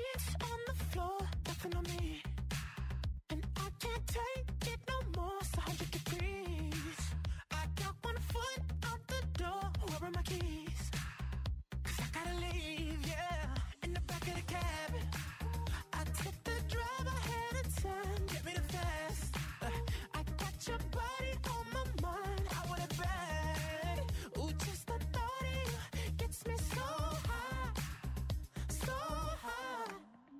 sheets on the floor, nothing on me. And I can't take it no more, it's 100 degrees. I got 1 foot out the door, where are my keys? 'Cause I gotta leave, yeah, in the back of the cab. I took the drive ahead of time, get me the fast. I got your body on my mind, I want it bad. Ooh, just the thought of you gets me so high, so high.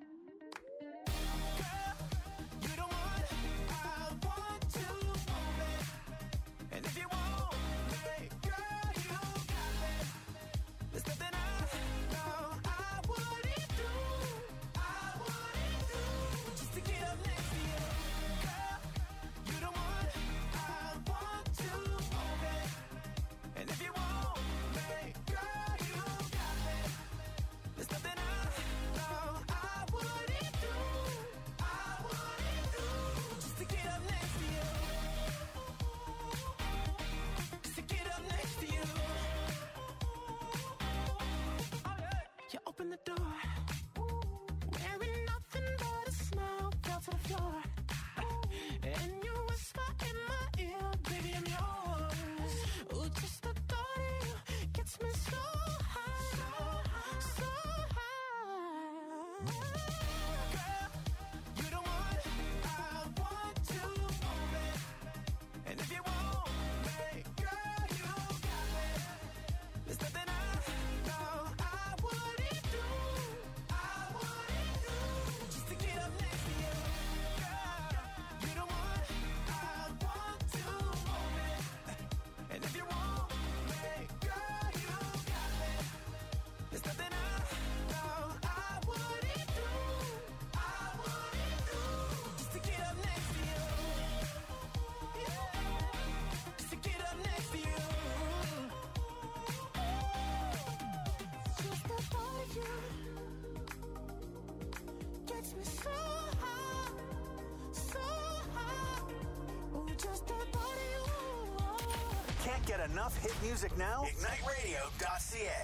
Girl, you the one I want to move it. And if you want me, girl, you got me. There's nothing I know I wouldn't do, just to get up next to you. Girl, you the one I want to move it. And if you want me, girl, you got me. There's nothing I know I wouldn't do, just to get up next to you. Just to get up next to you. You open the door, wearing nothing but a smile, fell to the floor. And you whisper in my ear, baby, I'm yours. Ooh, just the thought of you gets me so high, so high. Girl, you the one I want to move it. And if you want me, girl, you got me. There's nothing I know I wouldn't do, just to get up next to you. Girl, you the one I want to move it. And if you want me, girl, you got me. There's nothing I know I wouldn't do, just to get up next to you. Just to get up next to you. Just the thought of you gets me so high, so high. Ooh, just the thought of you. Can't get enough hit music now? IgniteRadio.ca.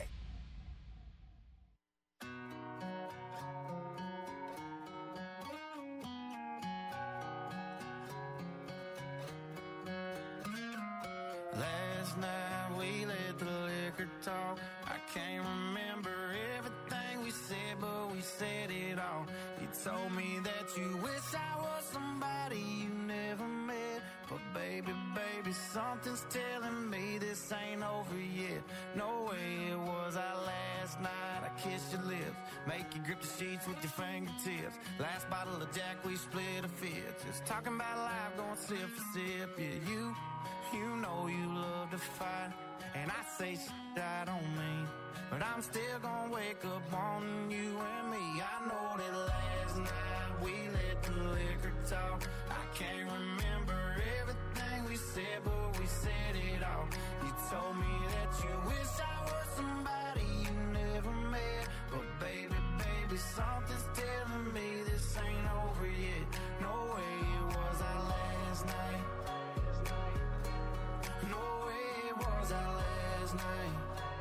Last night we let the liquor talk. I can't remember everything we said, but we said it all. You told me that you wish I was somebody you never met. But baby, baby, something's telling me this ain't over yet. No way it was our last night. I kissed your lips, make you grip the sheets with your fingertips. Last bottle of Jack, we split a fifth. Just talking about life, going sip for sip. Yeah, you know you love to fight, and I say shit I don't mean, but I'm still gonna wake up wanting you and me. I know that last night we let the liquor talk. I can't remember everything we said, but we said it all. You told me that you wish I was somebody you never met. But baby, baby, something's telling me this ain't over yet. No way it was our last night. No way it was our last night.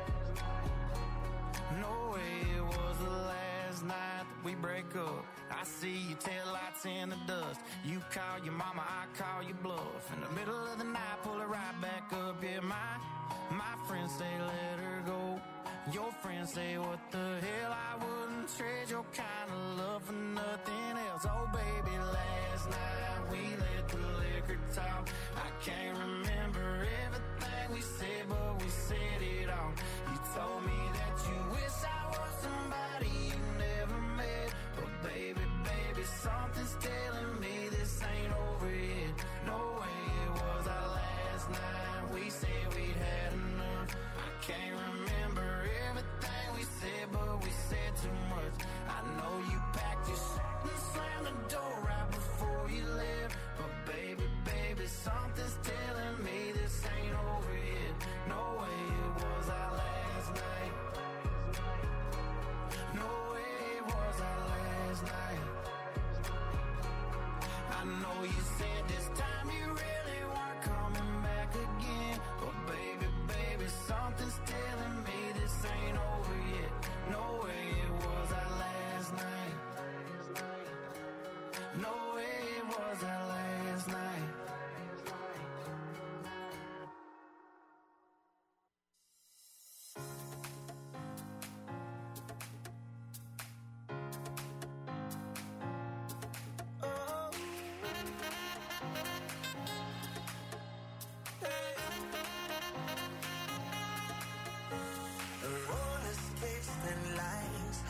No way it was the last night that we break up. I see your taillights in the dust. You call your mama, I call your bluff. In the middle of the night, pull her right back up. Yeah, my friends say let her go. Your friends say what the hell, I wouldn't trade your kind of love for nothing else. Oh baby, last night we let the liquor talk. I can't remember everything we said, but we said it all. You told me that you wish I was somebody you never met. But baby, baby, something's telling me this ain't over yet. No way it was our last night. We said we'd had enough. I can't remember everything we said, but we said too much. I know you packed your shit and slammed the door right before you left. But baby, baby, something's telling me this ain't over yet. No way it was our last.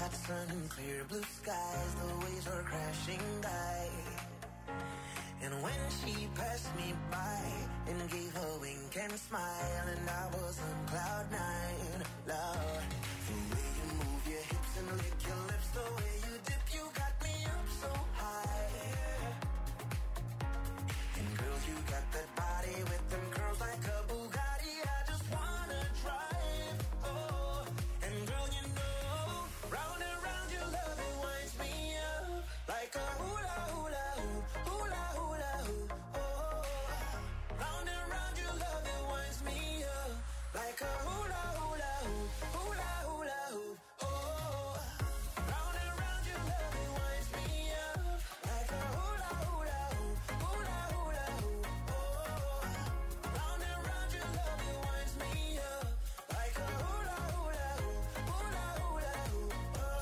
hot sun and clear blue skies, the waves were crashing by. And when she passed me by and gave a wink and smile, and I was on cloud nine, Lord, the way you move your hips and lick your lips, the way you dip, you got me up so high. And girl, you got that body with them curls like a Bugatti, I just wanna drive, oh. And girl, you know, round and round your love, it winds me up like a hula hula hoop, hula hula hoop, oh. Round and round your love, it winds me up like a hula hula hoop, hula hula hoop, oh. Round and round your love, it winds me up like a hula hula hoop, hula hula hoop, oh. Round and round your love, it winds me up like a hula hula hoop, hula hula hoop,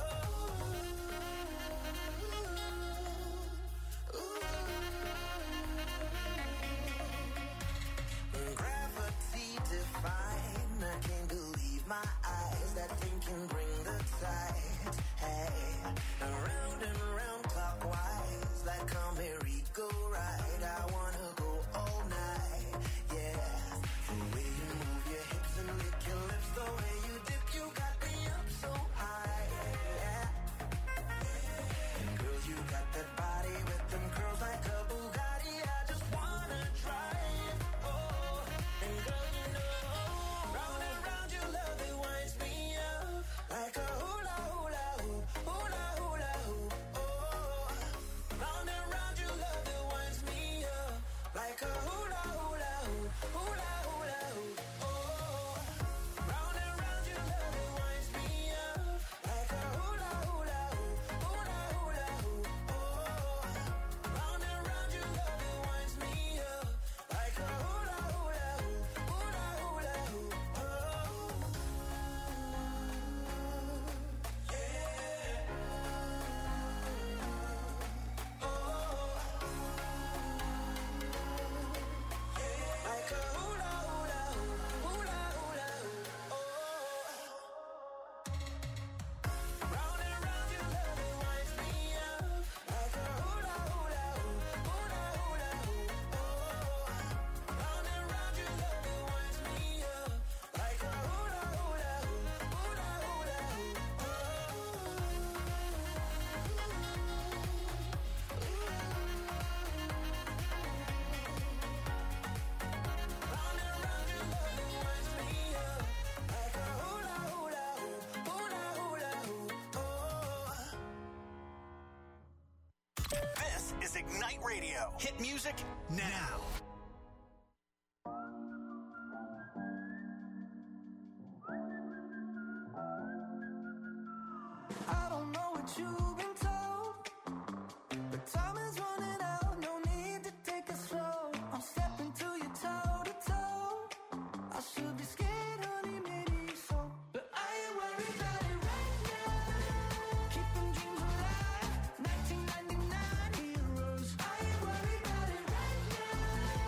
oh. Gravity define, I can't believe my eyes, that thing can bring the tide, hey. Around and round clockwise, like a merry-go-round, I wanna go all night, yeah. The way you move your hips and lick your lips, the way you dip, you got me up so high, yeah. And girl, you got that body with them curls like a Bugatti, I just wanna drive, oh. And girl, you know, round and round your love, it winds me up like a hula hula hoop, hula hula hoop, oh. Round and round your love, it winds me up like a hula hula hoop, hula hula hoop, oh. Round and round your love, it winds me up like a hula hula hoop, hula hula hoop, oh. Round and round your love, it winds me up like a hula hula hoop, hula hula hoop, oh. Like a hula hula hoop, hula hula hoop, oh. Round and round your love, it winds me up like a hula hula hoop, hula hula hoop, oh. Round and round your love, it winds me up like a hula hula hoop, hula hula hoop, Round and round your love, it winds me up like a hula hula hoop, hula hula hoop, oh. This is Ignite Radio. Hit music now. I don't know what you've been told, but time is running out, no need to take it slow. I'm stepping to you toe to toe. I should be scared, honey, maybe so, but I ain't worried about it right now. Keeping dreams alive, 1999 heroes. I ain't worried about it right now.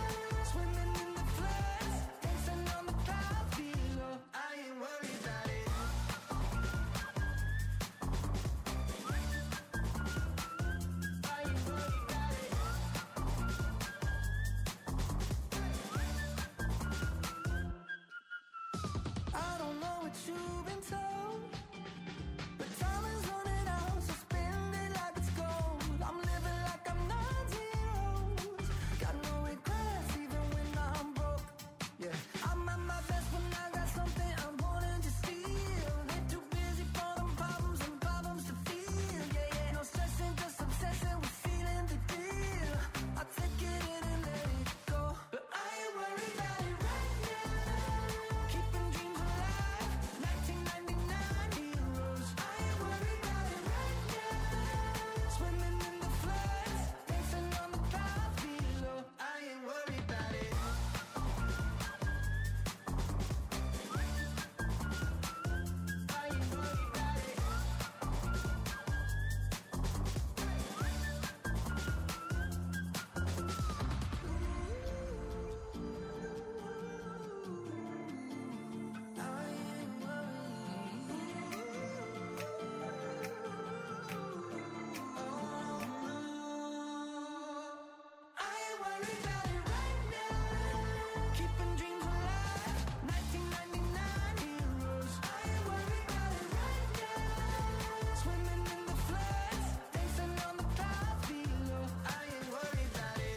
worry about it right now. Keeping dreams alive, 1999 heroes. I ain't worried about it right now. Swimming in the floods, dancing on the clouds below. I ain't worried about it.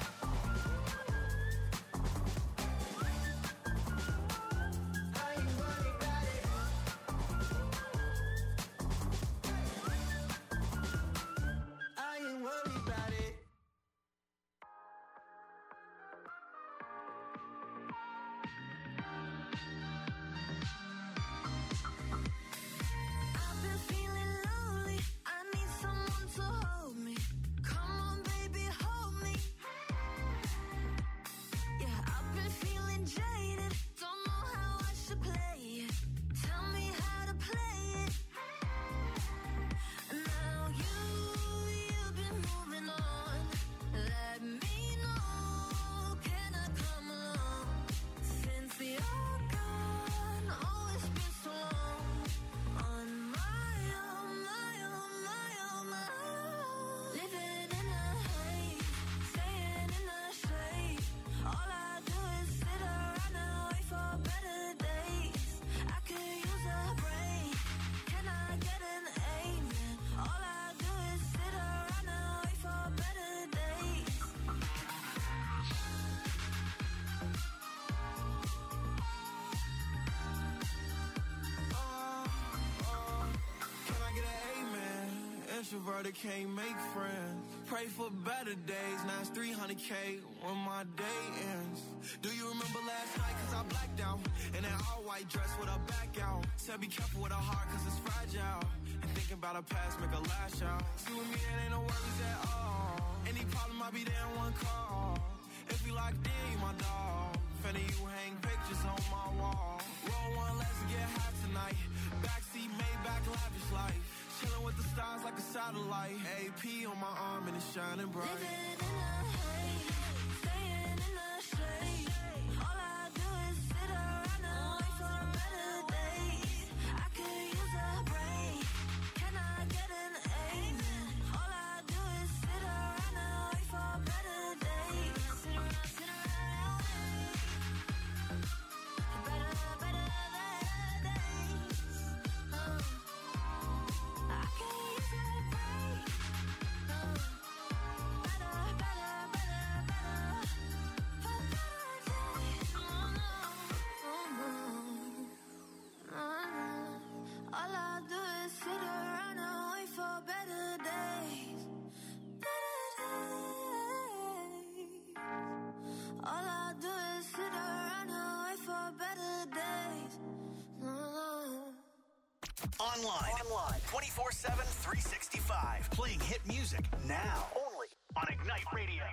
I ain't worried about it. I ain't worried about it. I've been feeling lonely. I need someone to hold me. Come on, baby, hold me. Yeah, I've been feeling jaded. Don't know how I should play it. Tell me how to play it. Now you've been moving on. Let me know. Can I come along? Since you're gone, oh, it's been so long. On my own, my own, my own, my own. Living in a haze, staying in the shade. All I do is sit around and wait for better days. I could use a break. Can I get an amen? All I do is sit around and wait for better days. Can I get an amen? Introverted can't make friends. Pray for better days. Now it's 300K when my day ends. Do you remember last night? Cause I blacked out. In an all white dress with a back out. Said be careful with her heart cause it's fragile. And thinking about her past make her lash out. See with me it ain't no worries at all. Any problem I'll be there in one call. If we locked in, you my dog. Finna you hang pictures on my wall. Roll one, let's get high tonight. Backseat, Maybach, lavish life. Chilling with the stars like a satellite. AP on my arm and it's shining bright. Living in a haze, staying in the shade. All I do is sit around and wait for better days. I could use a break. Can I get an amen? All I do is sit around and wait for better days. Sit around, better days. I could use a break. All I do is sit around and wait for better days. Better days. All I do is sit around and wait for better days. Online 24/7, 365. Playing hit music now. Only on Ignite Radio.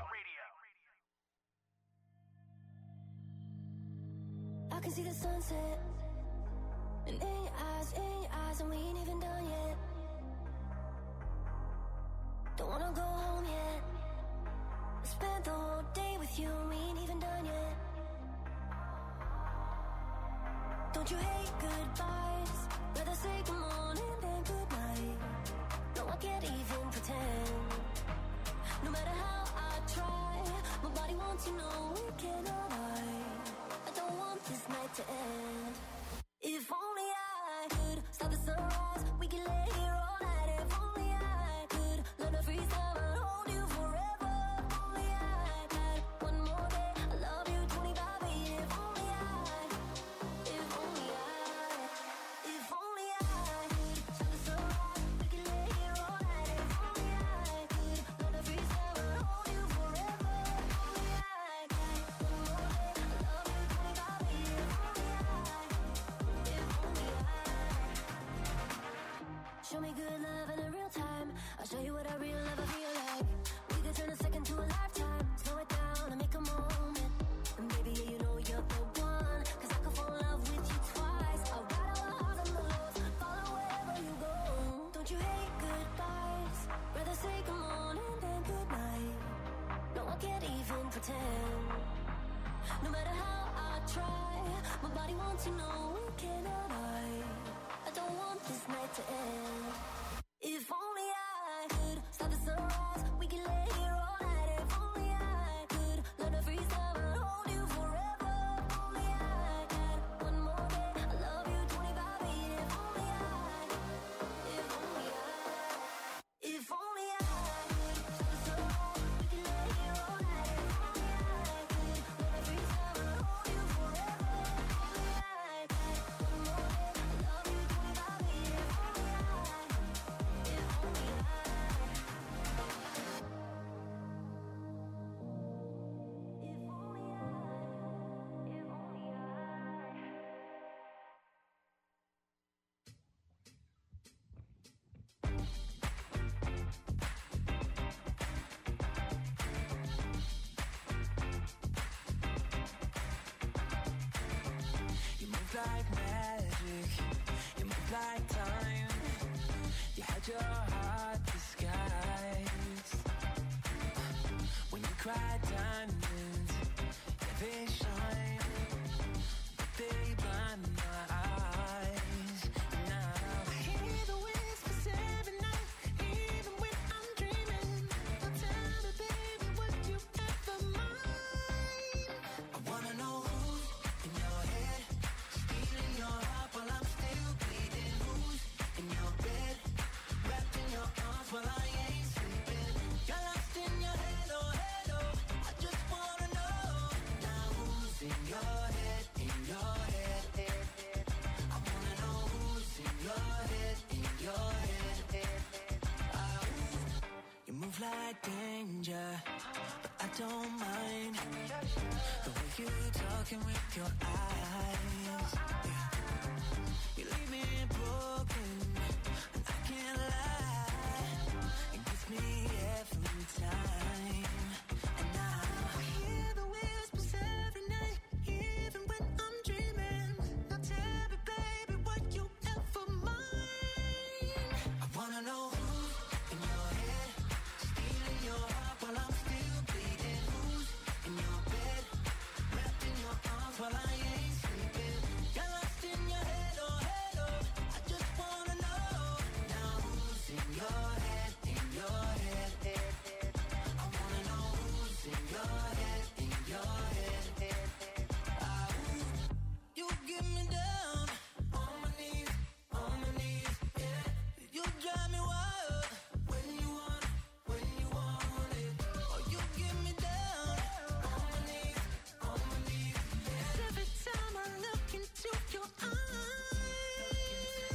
I can see the sunset. And in your eyes, and we ain't even done yet. Don't wanna go home yet. I spent the whole day with you, and we ain't even done yet. Don't you hate goodbyes? Rather say good morning than good night. No, I can't even pretend. No matter how I try, my body wants to know we cannot lie. I don't want this night to end. If only I could stop the sunrise, we can lay here all night. If only I could learn to freeze time and hold you forever. If only I had one more day, I love you 25 years. If only I could stop the sunrise, we can lay here all night. If only I could learn to freeze time and hold you forever. If only I had one more day, I love you 25 years. Show me good love in a real time. I'll show you what a real love feel like. We could turn a second to a lifetime. Slow it down and make a moment. And baby, yeah, you know you're the one. Cause I could fall in love with you twice. I'll ride all the highs and the lows. Follow wherever you go. Don't you hate goodbyes? Rather say good morning than good night. No, I can't even pretend. No matter how I try, my body wants to know we cannot lie. I don't want this night to end. If only I could stop the sunrise, we can lay here all night. If only I could like time. You had your heart disguised. When you cried diamonds, yeah, they shine, but they blind my eyes. Now I hear the whispers every night, even when I'm dreaming. Now tell me, baby, would you ever mind? I wanna know who's in your head, stealing your heart while I'm still bleeding. Who's in your bed, wrapped in your arms while I ain't sleeping. You're lost in your head, oh head, oh. I just wanna know now who's in your head, in your head. I wanna know who's in your head, in your head. You move like danger, but I don't mind the way you talking with your eyes. Yeah. You leave me broken, and I can't lie. It gets me every time. And now I hear the whispers every night, even when I'm dreaming. Now tell me, baby, would you ever mind? I wanna know who's in your head, stealing your heart while I'm still bleeding. Who's in your bed, wrapped in your arms while I ain't sleeping. You're lost in your head, oh head, oh. I just wanna know now who's in your head, in your head. I wanna know who's in your head, in your head. You get me down on my knees, yeah. You drive me wild when you want it. Oh, you get me down on my knees, yeah. Every time I look into your eyes,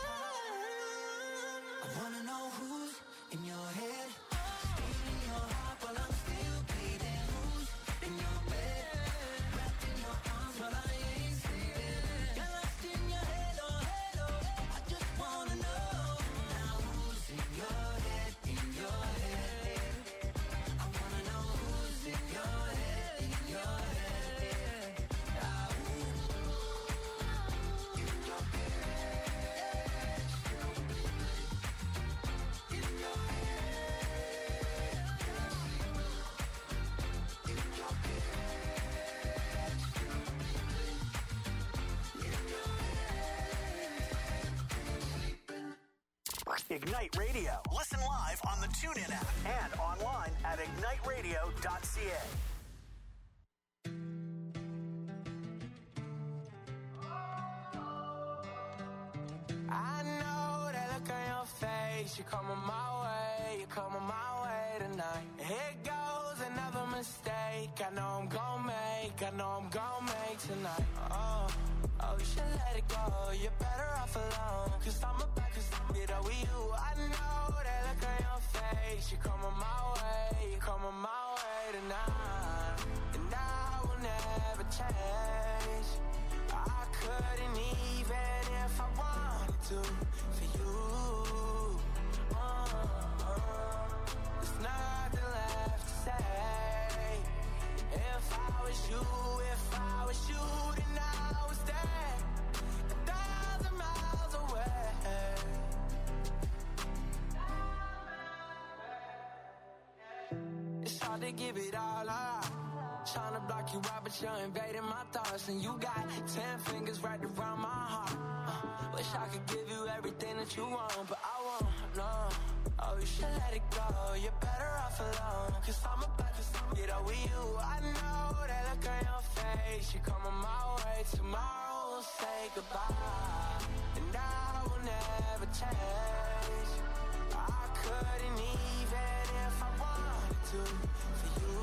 I wanna know who's in your head, stealing your heart while I'm still bleeding. Who's in your bed, wrapped in your arms while I ain't sleeping. You're lost in your head, oh head, oh. I just wanna know now who's in your head, in your head. I wanna know who's in your head, in your head. Ignite Radio. Listen live on the TuneIn app and online at igniteradio.ca. I know that look on your face. You're coming my way tonight. Here goes another mistake. I know I'm gonna make tonight. Oh, you should let it go. You're better off alone. Cause I'm about to get over you. I know that look on your face. You're coming my way tonight. And I will never change. I couldn't even if I wanted to for you. There's nothing left to say. If I was you, then I was there, 1,000 miles away. It's hard to give it all up. Trying to block you out, but you're invading my thoughts. And you got 10 fingers right around my heart. Wish I could give you everything that you want, but I won't, no. Oh, you should let it go. You're better off alone. Cause I'm about to get over you. I know that look on your face. You're coming my way. Tomorrow we'll say goodbye. And I will never change. I couldn't even if I wanted to for you.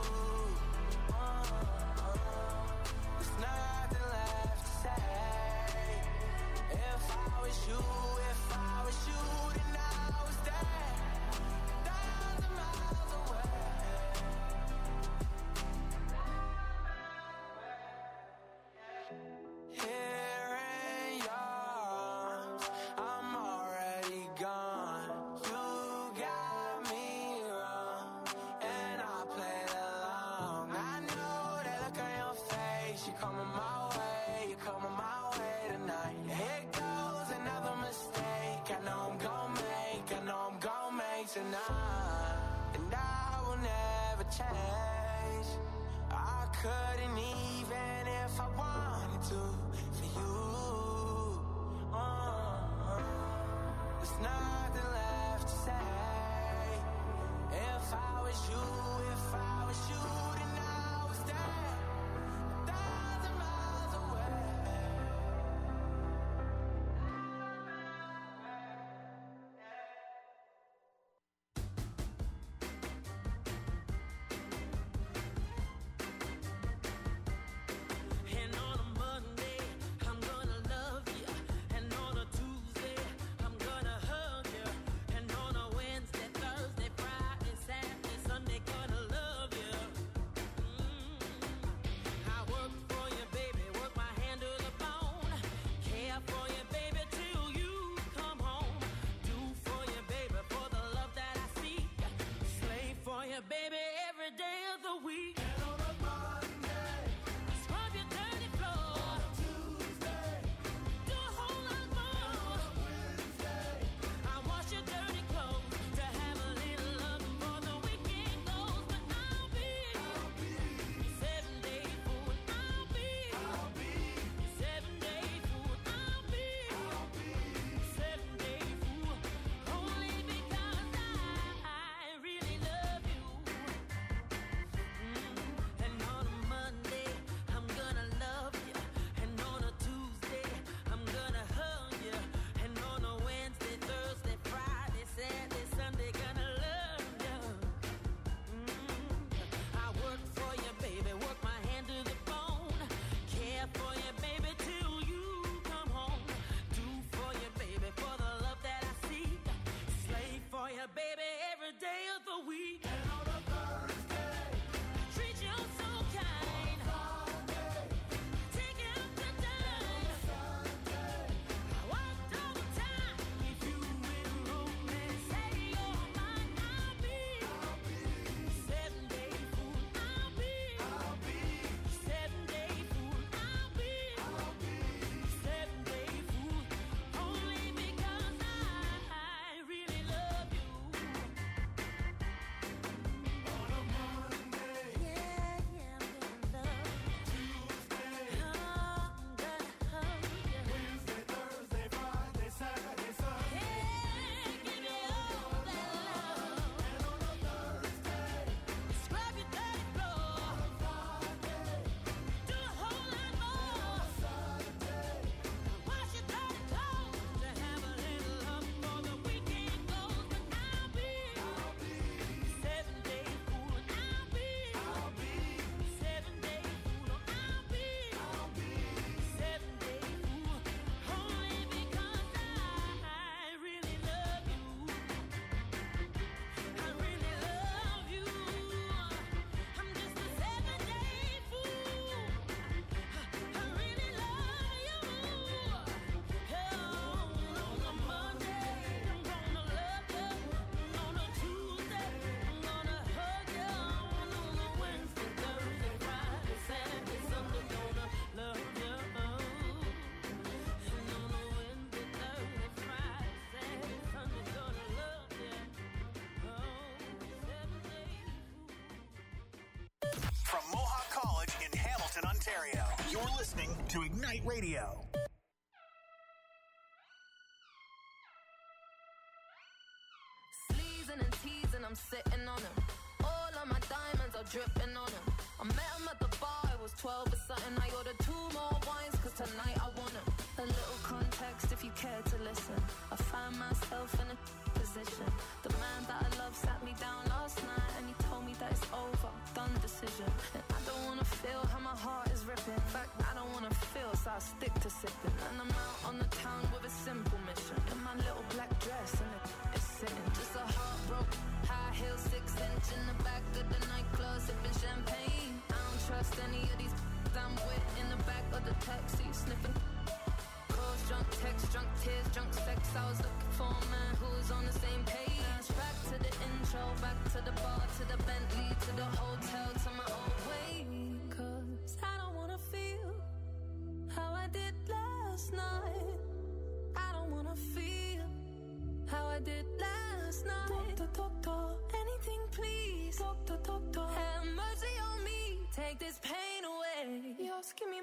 There's nothing left to say. If I was you, then I was there, 1,000 miles away. Here in your arms, I'm already gone. You tonight, and I will never change. I couldn't even if I wanted to for you. There's nothing left to say. If I was you, then I would stay 1,000 miles away. And on a Monday, I'm gonna love you. And on a Tuesday, I'm gonna hug you. And on a Wednesday, Thursday, Friday, Saturday, Sunday, gonna love you. I work for you, baby, work my hand to the bone. Care for you, baby, till you come home. Do for you, baby, for the love that I seek. Slave for you, baby, every day of the week. Scrub your dirty floor. Do a whole lot more. I wash your dirty clothes to have a little love before the weekend goes. But I'll be 7-day fool. I'll be 7-day fool. I'll be 7-day fool. Only because I really love you. And on a Monday, I'm gonna love you. And on a Tuesday, I'm gonna hug you. And on a Wednesday, Thursday, Friday, Saturday, Sunday, gonna love you. I work for you, baby, work my hand to the bone. Care for you, baby, till you come home. Do for you, baby, for the love that I seek. Slave for you, baby, every day of the week. Treat you so kind. Take you out to dine. I worked all the time. If you will romance, say you're mine. I'll be 7-day fool. I'll be 7-day fool. I'll be 7-day fool. Only because I really love you. From Mohawk College in Hamilton, Ontario, you're listening to Ignite Radio. Sleazing and teasing, I'm sitting on him. All of my diamonds are dripping on him. I met him at the bar, I was 12 or something. I ordered 2 more wines, cause tonight I want him. A little context if you care to listen. I find myself in a position. The man that I love sat me down last night and he told me that it's over, done decision. And I don't wanna feel how my heart is ripping. In fact, I don't wanna feel, so I stick to sipping. And I'm out on the town with a simple mission. In my little black dress and it's sitting. Just a heartbroken, high heel, 6-inch in the back of the nightclub, sipping champagne. I don't trust any of these I'm with in the back of the taxi, sniffing. Calls, drunk texts, drunk tears, drunk sex. I was looking for a man who was on the same page. Back to the intro, back to the bar, to the Bentley, to the hotel, to my old way. Cause I don't wanna feel how I did last night. I don't wanna feel how I did last night.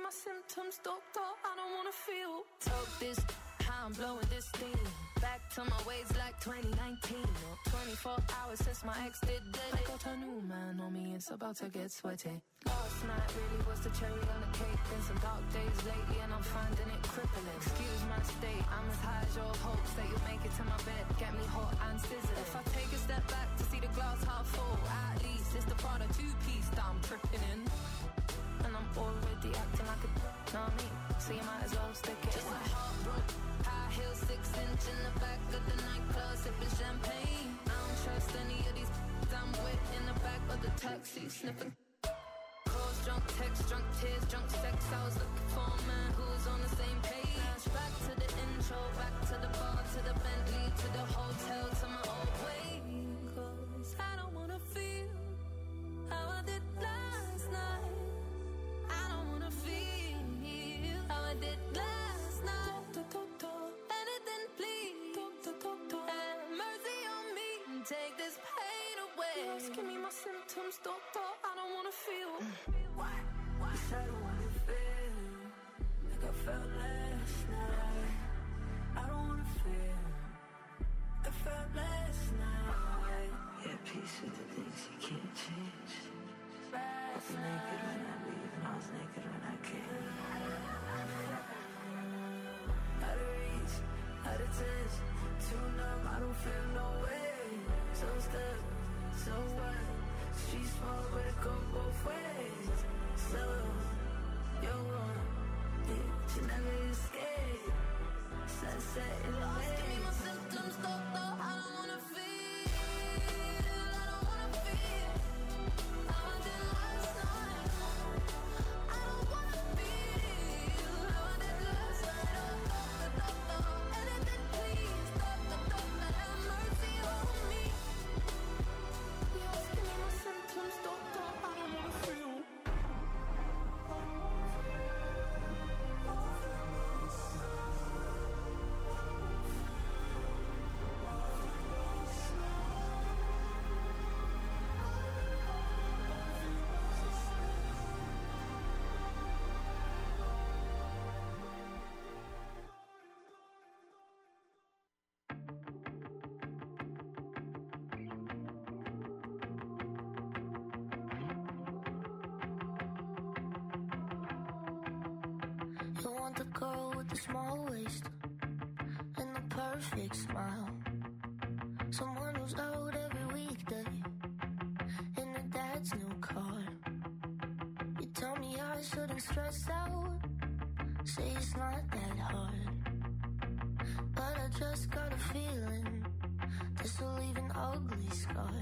my symptoms, doctor, I don't wanna feel. Talk this, how I'm blowing this steam. Back to my ways like 2019. 24 hours since my ex did dead. I got a new man on me, it's about to get sweaty. Last night really was the cherry on the cake. Been some dark days lately and I'm finding it crippling. Excuse my state, I'm as high as your hopes that you'll make it to my bed. Get me hot and sizzling. If I take a step back to see the glass half full, at least it's the Prada two-piece that I'm tripping in. And I'm already acting like a know me, so you might as well stick it. Just like heartbroken, high heels, 6 inch in the back of the nightclub, sipping champagne. I don't trust any of these I'm with in the back of the taxi, sniffing calls, drunk texts, drunk tears, drunk sex. I was looking for a man who's on the same page. Back to the intro, back to the bar, to the Bentley, to the hotel, to my old way. 'Cause I don't wanna feel how I did last night. I don't wanna feel how I did last night. Anything, please. Have mercy on me and take this pain away. You're asking me my symptoms, doctor. I don't wanna feel. Why? Yes, I don't wanna feel like I felt last night. I don't wanna feel like I felt last night. Yeah, peace with the things you can't change. I was naked when I leave and I was naked when I came. Out of reach, out of touch, too numb, I don't feel no way. So stuck, so what? Streets small, but it go both ways. So, you're wrong, yeah, you never escape. Sunset in the way. Give me my symptoms, doctor. I don't wanna feel. I don't wanna feel how I did last night. I don't wanna feel how I did last night. Oh, doctor, anything, please. Doctor, have mercy on me. You're asking me my symptoms, doctor. I don't wanna feel. You want the girl with the small waist and the perfect smile. Someone who's out every weekday in her dad's new car. You tell me I shouldn't stress out, say it's not that hard. But I just got a feeling this will leave an ugly scar.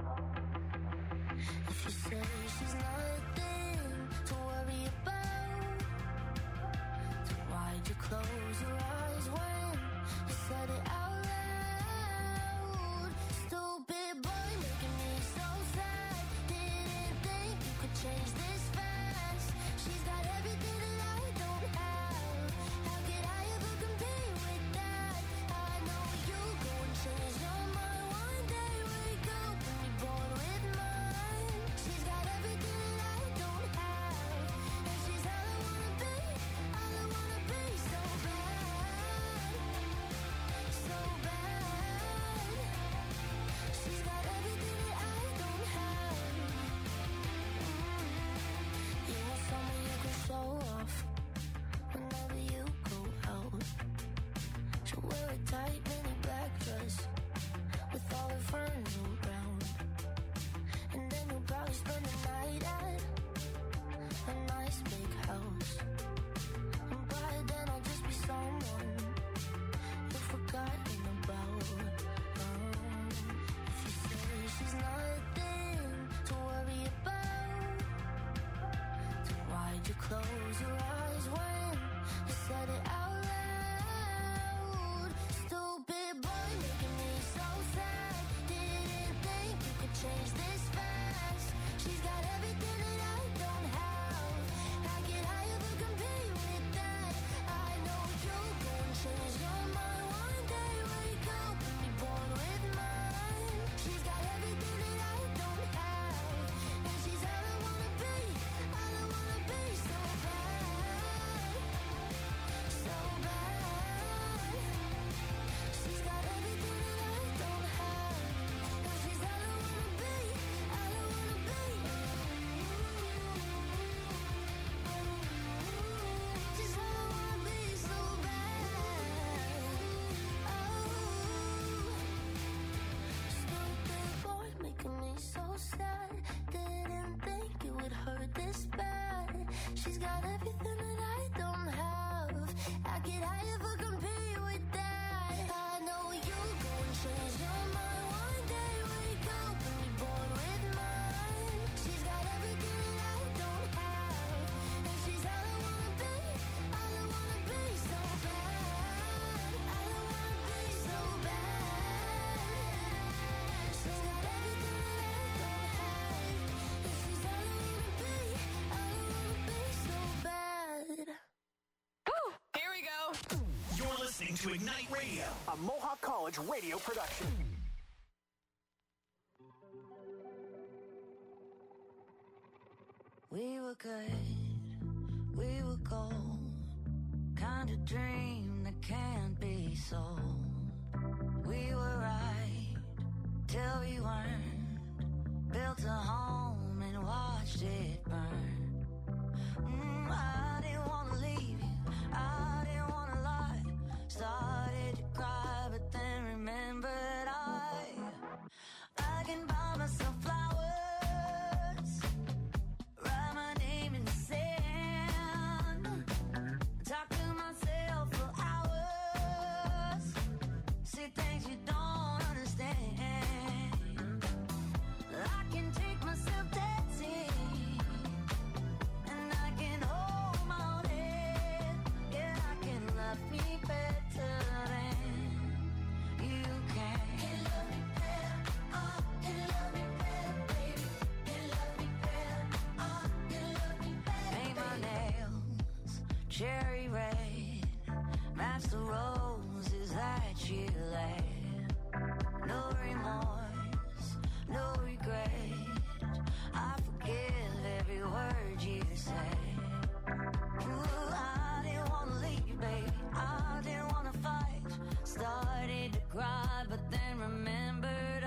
If you say she's nothing to worry about, why'd you close your eyes when you said it out loud? Stupid boy making me so sad. Didn't think you could change this fast. She's got everything that I don't have. How could I ever compete with that? I know you go and change your mind one day. Wake up and be bored with mine. She's got everything that I don't have, and she's all I wanna be. All I wanna be so bad, so got everything that I don't have. I get high if I compete with that. I know you gon' change your mind one day. Wake up and be born with mine. She's got everything that I don't have, and she's all I wanna be. All I wanna be so bad. All I wanna be so bad. She's got everything that I don't have, and she's all I wanna be. All I wanna be so bad. Here we go. You're listening to Ignite Radio, a Mohawk College radio production. We were good, we were gold. Kind of dream that can't be sold. We were right till we weren't. Built a home and watched it burn. I didn't wanna leave you, I didn't wanna lie. Started to cry, but then remembered I can buy myself flowers, write my name in the sand, talk to myself for hours, say things you don't understand. I can take myself dancing, and I can hold my own head. Yeah, I can love me better than you can. Can love me better, can love me better, baby. Can love me better, can love me better. Paint my nails cherry red, match the roses that you laid. No remorse, no regret. I forgive every word you say. Ooh, I didn't wanna leave, baby. I didn't wanna fight. Started to cry, but then remembered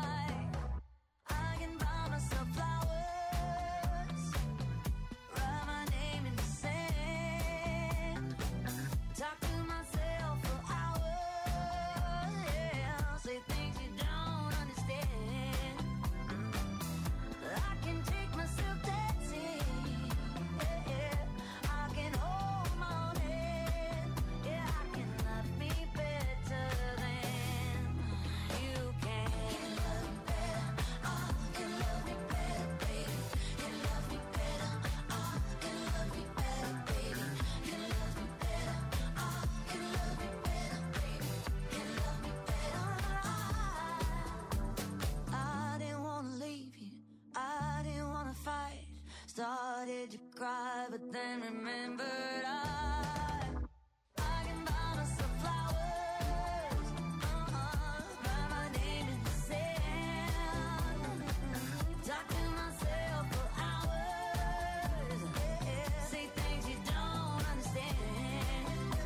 I can buy myself flowers, write my name in the sand, talk to myself for hours, yeah, say things you don't understand. I can take myself dancing, yeah, I can hold my own head, yeah, I can love me better than you can. Can love me better, can love me better, baby. Can love me better, can love me better, baby. Can love me better, can love me better, baby. Can love me better. I didn't wanna leave you, I didn't wanna fight. Started to cry, but then remembered I can buy myself flowers, write my name in the sand, talk to myself for hours, yeah, say things you don't understand.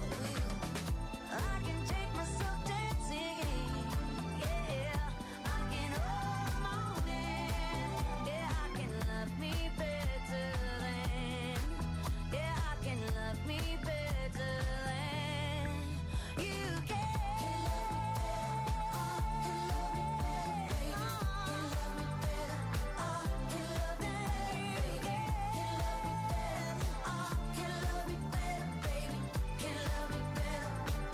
I can take myself dancing, yeah, I can hold my own hand, yeah, I can love me better than, yeah, I can love me better than you can. Can love me better, can love me better, can love me better, baby. Can love me better,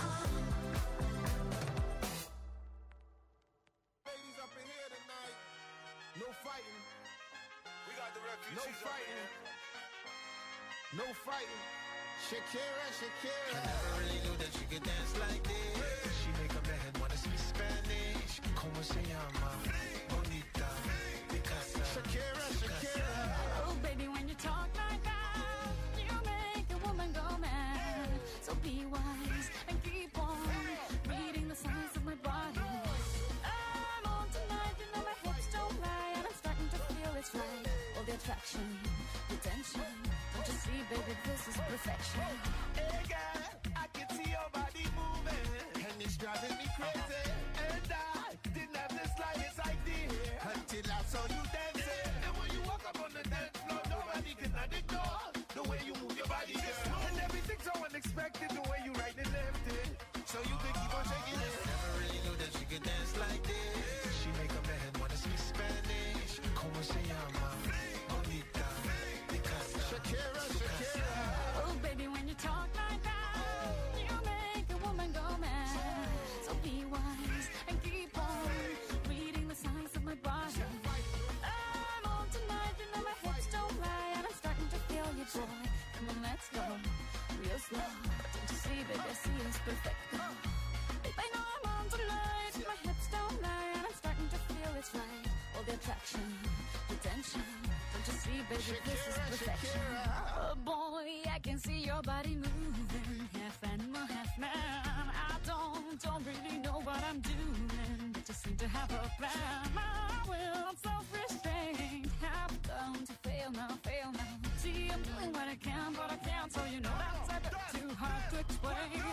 Ladies up in here tonight. No fighting. We got the refugees. No fighting. No fighting. Shakira, Shakira. I never really knew that you could dance like this. She make a man wanna speak Spanish. Como se llama? Bonita. Picasa. Shakira, Shakira. Oh, baby, when you talk like that, you make a woman go mad. So be wise and keep on reading the signs of my body. I'm on tonight, you know my hips don't lie, and I'm starting to feel it's right. All the attraction, the tension. Don't you see, baby, this is perfection. Hey girl, I can see your body moving, and it's driving me crazy. And I didn't have the slightest idea until I saw you dancing. And when you walk up on the dance floor, nobody can ignore the way you move your body, girl. And everything's so unexpected, the way you right and left it, so you can keep on shaking it. Never really knew that she could dance like this. She make a man wanna speak Spanish. Como se llama? Bonita. Picasa. Shakira, Shakira. attraction, attention. Don't you see, baby, this is perfection. Oh boy, I can see your body moving, half animal, half man. I don't really know what I'm doing, but just seem to have a plan. My will, self-restraint, have come to fail now. See, I'm doing what I can, but I can't, so you know that's a bit too hard to explain.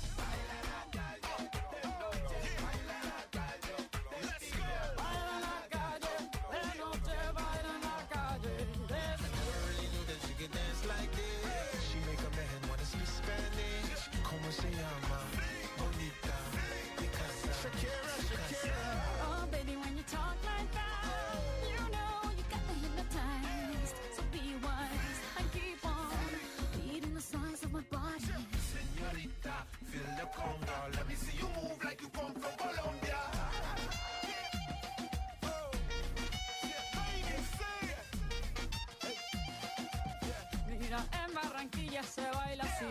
Se llama Bonita Picasa. Shakira. Oh, baby, when you talk like that, you know you got me hypnotized. So be wise and keep on beating the size of my body. Señorita, feel the conga. Let me see you move like you come from Colombia. Mira, en Barranquilla se baila así.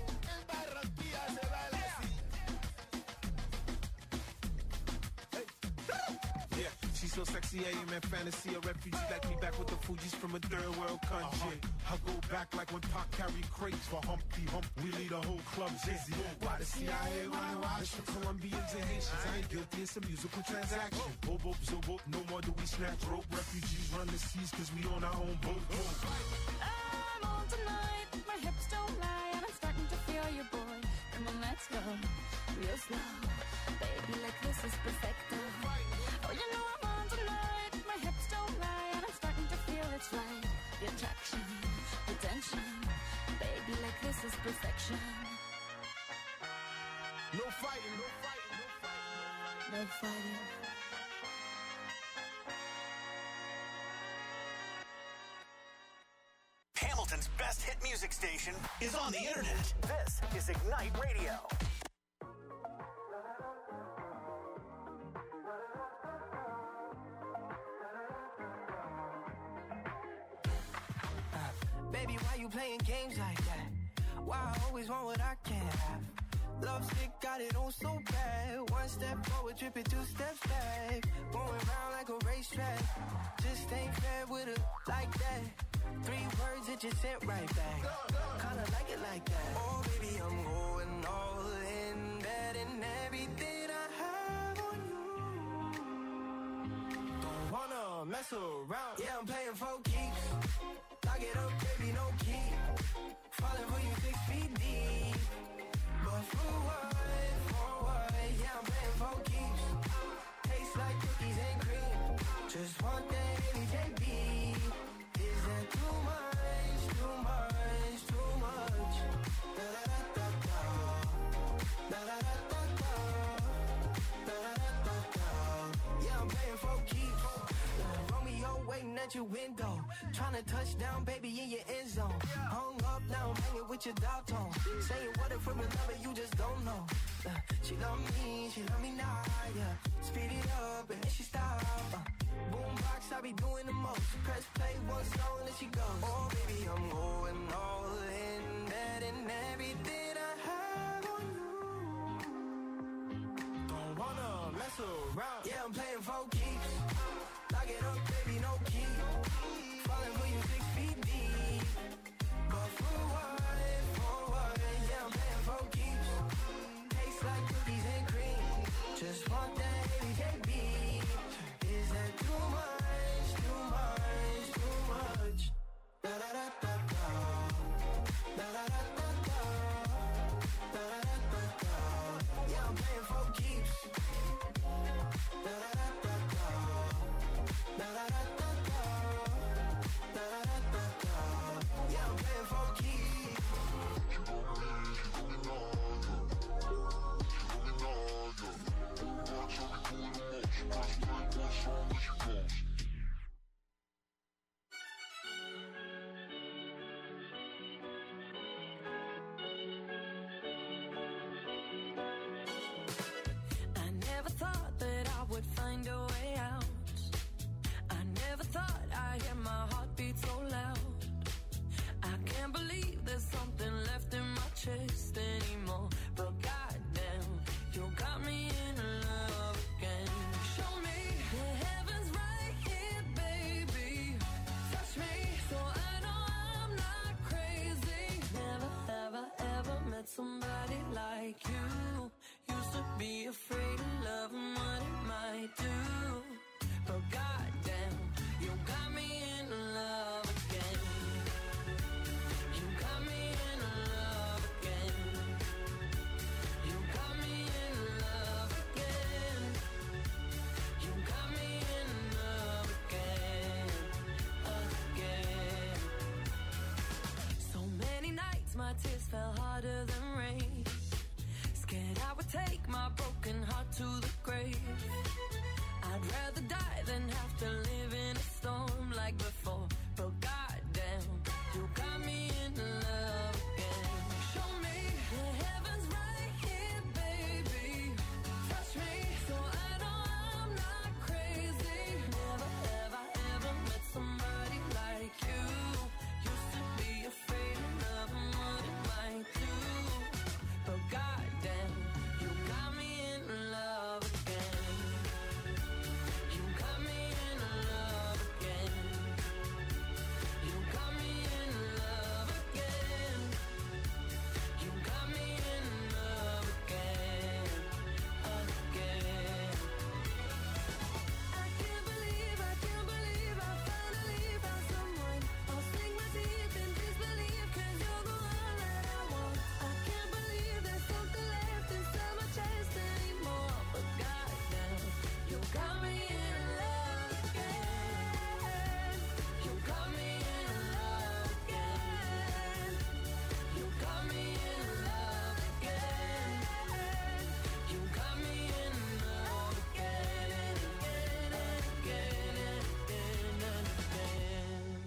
She's so sexy, I am in fantasy. A refugee like me back with the Fugees from a third world country. I go back like when Pac carried crates for Humpty Hump. We lead a whole club dizzy. Why the CIA wanna watch the Colombians and Haitians? I ain't guilty, it's a musical transaction. Boop, boop, zo, boop, no more do we snatch rope. Refugees run the seas cause we on our own boat. I'm on tonight, my hips don't lie, and I'm starting to feel you, boy. Come on, let's go, real slow. Baby, like this is perfecto. Oh, you know I'm on tonight, my hips don't lie, and I'm starting to feel it's right. The attraction, the tension. Baby, like this is perfection. No fighting, no fighting, no fighting. No fighting. Hamilton's best hit music station is on the internet. This is Ignite Radio. Baby, why you playing games like that? Why I always want what I can't have? Love stick got it on so bad. One step forward, tripping 2 steps back. Going round like a racetrack. Just ain't fair with her like that. 3 words that you sent right back. Kinda like it like that. Oh, baby, I'm going all in. Betting everything I have on you. Don't wanna mess around. Yeah, I'm playing for keeps. Lock it up, baby, no key. Falling for you 6 feet deep. But for what? Yeah, I'm playing for keeps. Tastes like cookies and cream. Just want that JB. Is that too much? Too much? Too much? Da da da da da da da da da da da da. Yeah, I'm playing for keeps. Romeo waiting at your window. Tryna touch down, baby, in your end zone. Hung up, now I'm hanging with your dial tone. Saying what if from a lover you just don't know. She love me now, yeah. Speed it up and then she stop. Boombox, I be doing the most. Press play, one song and she goes. Oh, baby, I'm going all in. Betting everything I have on you. Don't wanna mess around. Yeah, I'm playing for keeps. Lock it up, baby, no key. Falling for you 6 feet deep. But for what? Yeah, I'm playing for keeps. Tastes like cookies and cream. Just want that JB. Is that too much? Too much? Too much? Da da da da da. Da da da da da. Da da da da da. Yeah, I'm playing for keeps. Da da da da da. Da da da da da. Da da da da da. Yeah, I'm playing for keeps. I never thought that I would find a way out. I never thought I'd hear my heartbeat so loud. I can't believe there's something left in my chest anymore. But goddamn, you got me in love again. Show me the heavens right here tears fell harder than rain. Scared I would take my broken heart to the grave. I'd rather die than have to live in a storm like before. But goddamn, you got me in love again. Show me the heavens right here, baby. Touch me so I know I'm not crazy. Never have I ever met somebody like you. Used to be afraid of loving what it might do. But goddamn, you got me in love again. You got me in love again. You got me in love again. You got me in love again. Again. I can't believe I finally found someone. I'll sink my teeth in disbelief, 'cause you're the one that I want. I can't believe there's something left inside my chest anymore. But goddamn, you got me in love again. You got me in love again. You got me in love again. You got me in love again and again and again and again and again.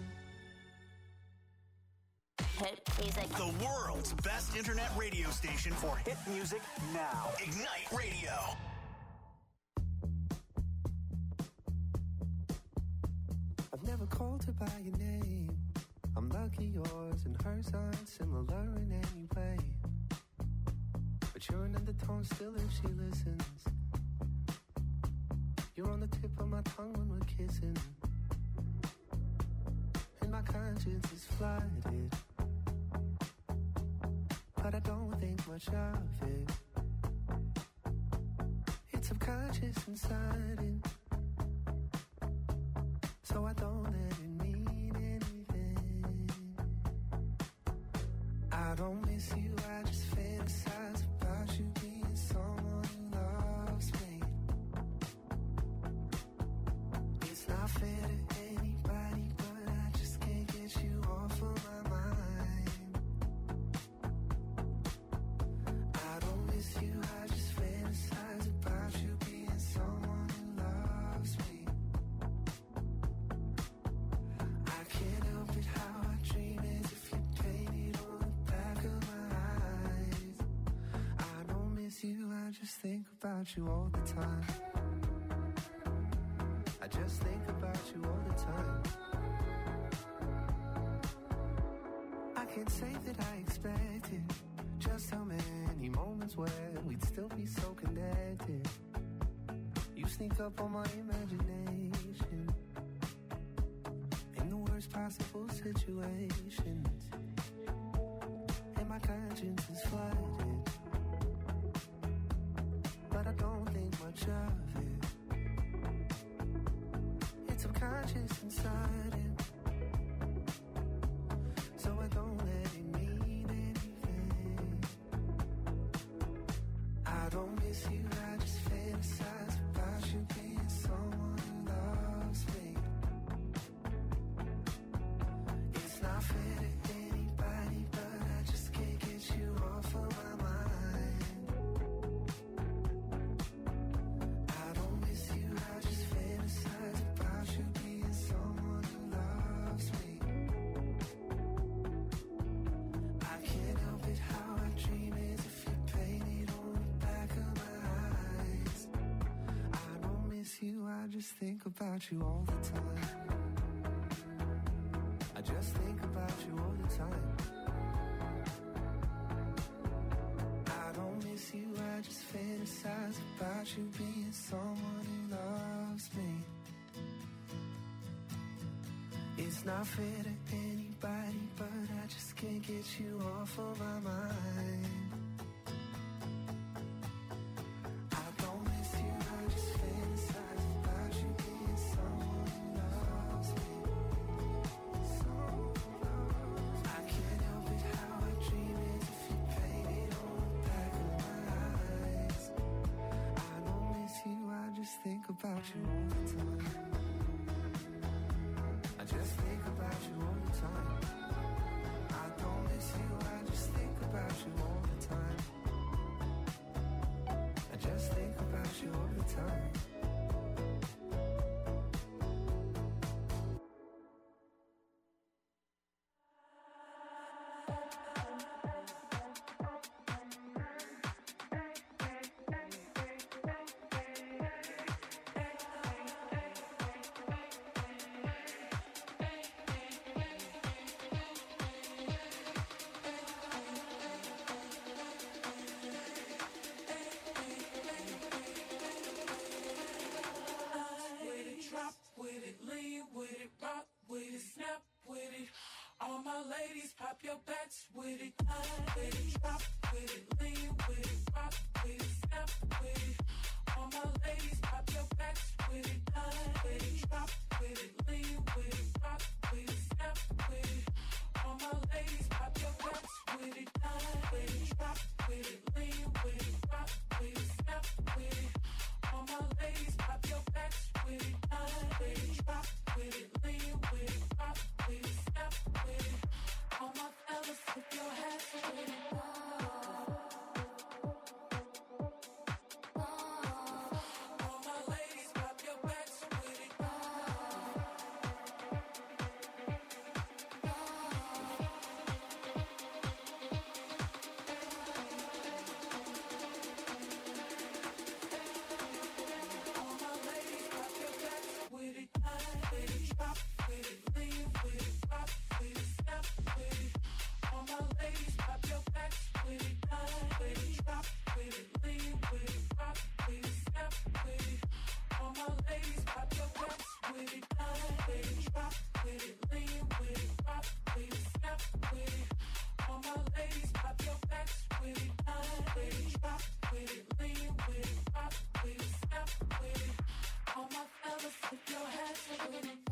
Hit music. The world's best internet radio station for hit music now. Ignite Radio. I've never called her by your name. I'm lucky yours and hers aren't similar in any way. But you're an undertone still if she listens. You're on the tip of my tongue when we're kissing. And my conscience is flooded. But I don't think much of it. It's subconscious and sudden. So I don't let it mean anything. I don't miss you, I just fantasize about you being someone who loves me. It's not fair to anybody, but I just can't get you off of my mind. I don't miss you, I just fantasize about you being someone who loves me. I can't help it how I dream as if you painted on the back of my eyes. I don't miss you, I just think about you all the time. I just think about you all the time. I can't say that I expected just how many moments where we'd still be so connected. You sneak up on my imagination in the worst possible situations. And my conscience is flooded. But I don't think much of it. It's subconscious and sudden. So I don't let it mean anything. I don't miss you, I just fantasize about you being someone who loves me. It's not fair to anybody, but I just can't get you off of my mind. I don't miss you, I just fantasize about you being someone who loves me. I can't help it how I dream as if you painted on the back of my eyes. I don't miss you, I just think about you all the time. I just think about you all the time. I don't miss you, I just fantasize about you being someone who loves me. It's not fair to anybody, but I just can't get you off of my mind. I don't miss you, I just fantasize about you being someone who loves me. I can't help it how I dream as if you painted on the back of my eyes. I don't miss you, I just think about you all the time. I just think about you all the time. I don't miss you, I just think with it, dive with it, drop with it, lean with it, rock with it, snap with it. All my ladies, pop your backs with it, dive with it, drop with it, lean with it, rock with it, snap with it. All my fellas, put your hands with it.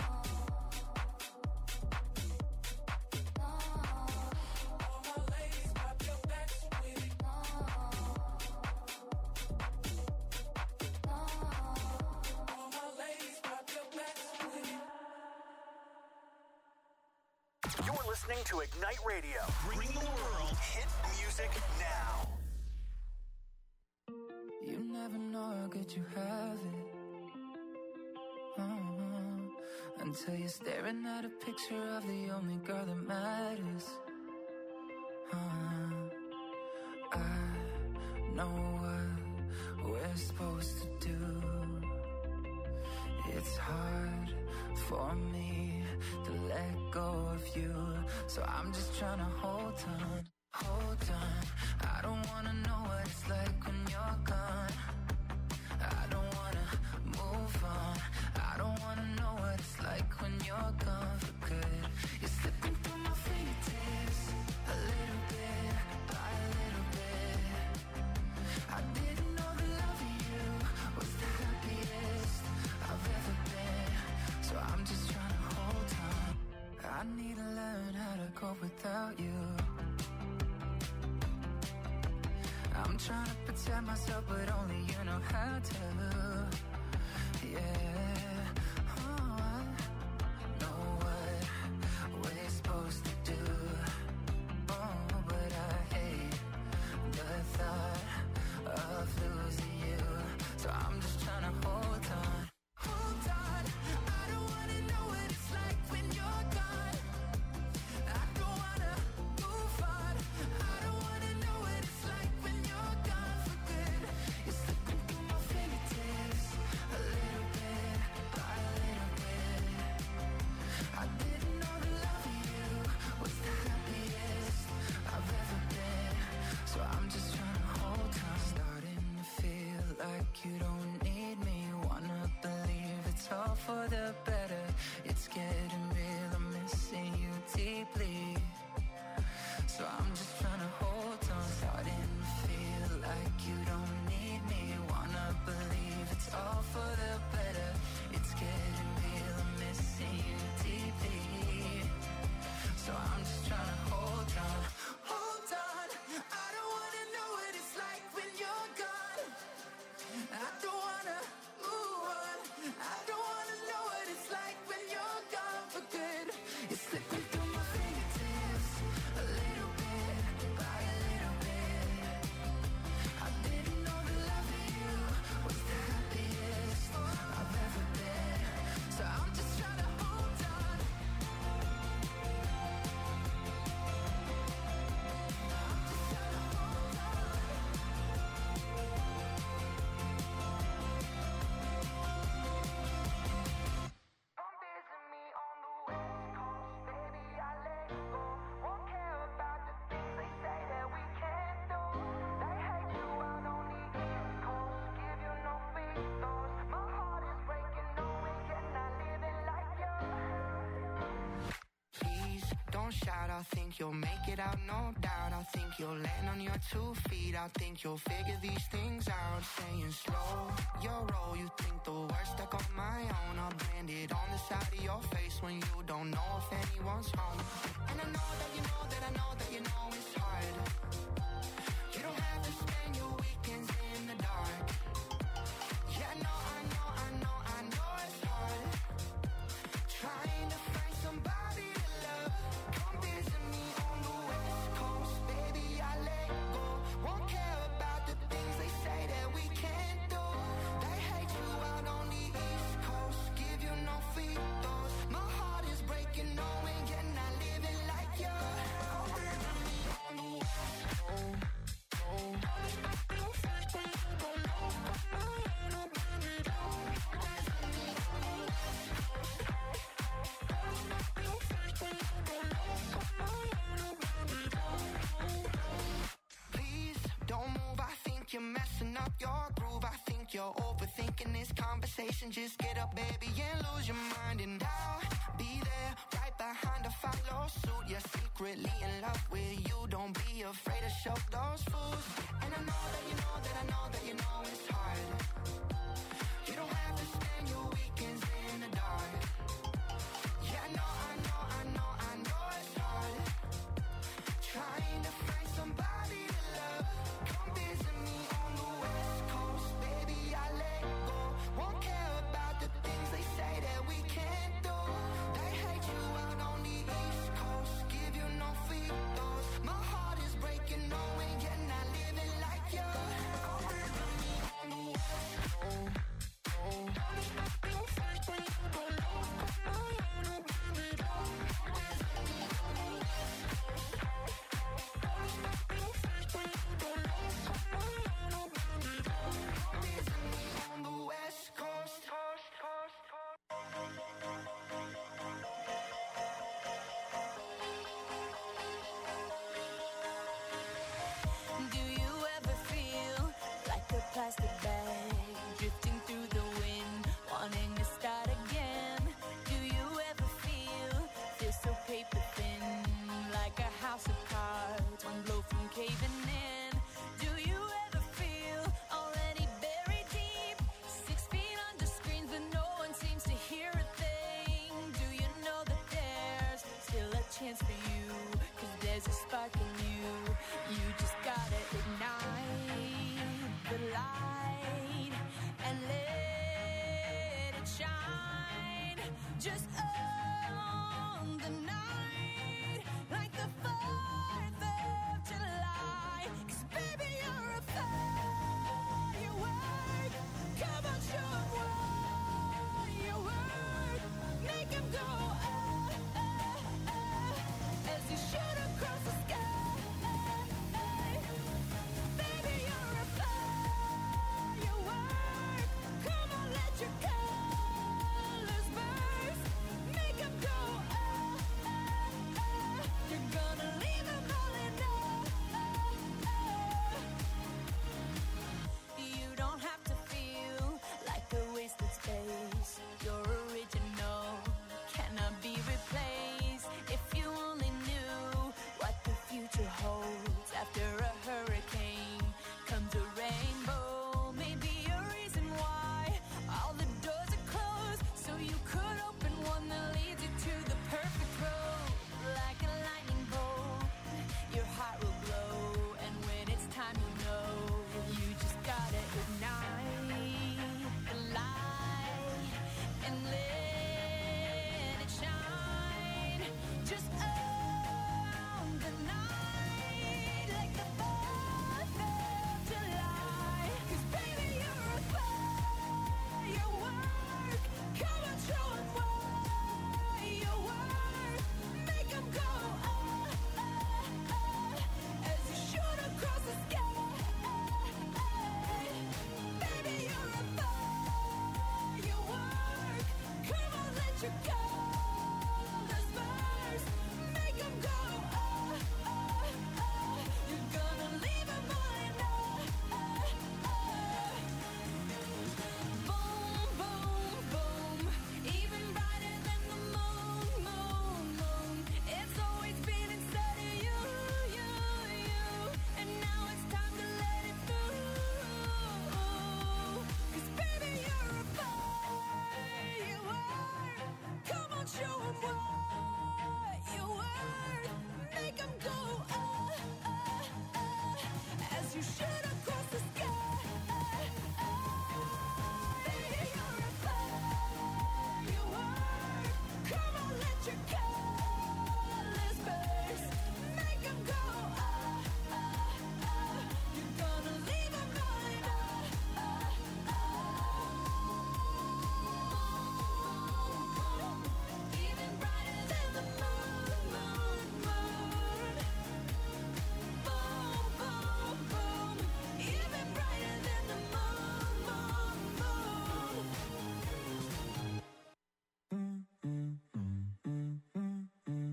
Listening to Ignite Radio, bringing the world hit music now. You never know how good you have it. Until you're staring at a picture of the only girl that matters. I know what we're supposed to do. It's hard for me to let go of you, so I'm just trying to hold on. I don't wanna know what it's like when you're gone. I don't wanna move on. I don't wanna know what it's like when you're gone for good. You're slipping through my fingertips, a little bit by a little bit. I didn't know the love of you was the happiest I've ever been, so I'm just trying to hold on. I need to learn how to cope without you. I'm trying to protect myself, but only you know how to. Yeah, I know what we're supposed to do. But I hate the thought of losing you, so I'm just trying to hold on. I don't wanna know what it's like when you're gone. I don't wanna move on. I don't wanna know what it's like when you're gone for good. You're slipping through my fingertips, a little bit by a little bit. I didn't know the love of you was the happiest I've ever been, so I'm just trying to hold on. Starting to feel like you don't need me. Wanna believe it's all for the better. It's getting real, I'm missing you deeply, so I'm just trying to hold on. Starting to feel like you don't need me. Wanna believe it's all for the better. It's getting real, I'm missing you deeply, so I'm just trying to hold on. I don't wanna know what it's like when you're gone. I don't wanna move on. I don't wanna know what it's like when you're gone for good. You're slipping through my fingertips, a little bit by a little bit. I didn't know the love of you was the happiest I've ever been, so I'm just trying to hold on. Please don't shout, I think you'll make it out, no doubt. I think you'll land on your 2 feet. I think you'll figure these things out. Saying slow your roll, you think the worst stuck on my own. I'll brand it on the side of your face when you don't know if anyone's home. And I know that you know that I know that you know it's hard. You don't have to spend your weekends in the dark. Yeah, I know it's hard. Trying to find somebody to love. Come visit me on the West Coast, baby, I let go. Won't care about the things they say that we can't do. They hate you out on the East Coast, give you no free throws. My heart is breaking, knowing you're not living like you. Come visit me on the West Coast. Please don't move, I think you're messing up your groove. I think like you're overthinking this conversation. Just get up, baby, and lose your mind. And I'll be there, right behind to follow suit. You're secretly in love with you. Don't be afraid to show those fools. And I know that you know that I know that you know it's hard. You don't have to spend your weekends in the dark. Yeah, I know, I know, I know, I know it's hard. Trying to find somebody to love. Come visit me on the West Coast, baby, I let go. Won't care about the things they say that we can't do. They hate you out on the East Coast, give you no free throws. My heart is breaking, knowing you're not living like you. Come visit me on the West Coast. Do you ever feel like a plastic bag drifting through the wind, wanting to start again? Do you ever feel so paper thin, like a house of cards, one blow from caving in? Do you ever feel already buried deep, 6 feet under screens, but no one seems to hear a thing? Do you know that there's still a chance for you? 'Cause there's a spark in you. You just gotta ignite the light and let it shine. Just on the night, like the 4th of July. 'Cause baby, you're a firework. Come on, show 'em what you work. Make 'em go, as you shoot across the sky. Baby, you're a firework. Come on, let your colors burst. Make 'em go, you're gonna leave 'em all in You don't have to feel like a wasted space. You're original, cannot be replaced. If you only knew what the future holds. After a hurricane comes a rainbow. Maybe a reason why all the doors are closed, so you could open one that leads you to the perfect road. Like a lightning bolt, your heart will glow, and when it's time, you'll know. You just gotta ignite the light and let it shine. Just on the night, like the 4th of July. 'Cause baby, you're a firework. Come on, show 'em what you work. Make 'em go, as you shoot across the sky. Baby, you're a firework. Come on, let your colors burst. Make 'em go, you're gonna leave 'em all in Boom, boom, boom. Even brighter than the moon, moon, moon. It's always been inside of you, you, you. And now it's time to let it through. 'Cause baby, you're a firework. Come on, show 'em what you worth. Make 'em go, as you shoot across the sky. Baby, you're a firework. Come on, let your colors burst. Make 'em go, you're gonna leave 'em all in Even brighter than the moon, moon, moon. Boom, boom, boom. Even brighter than the moon, moon,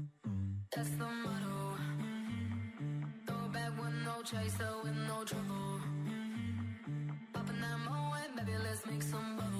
moon. That's the motto. Throw back with no chaser, with no trouble.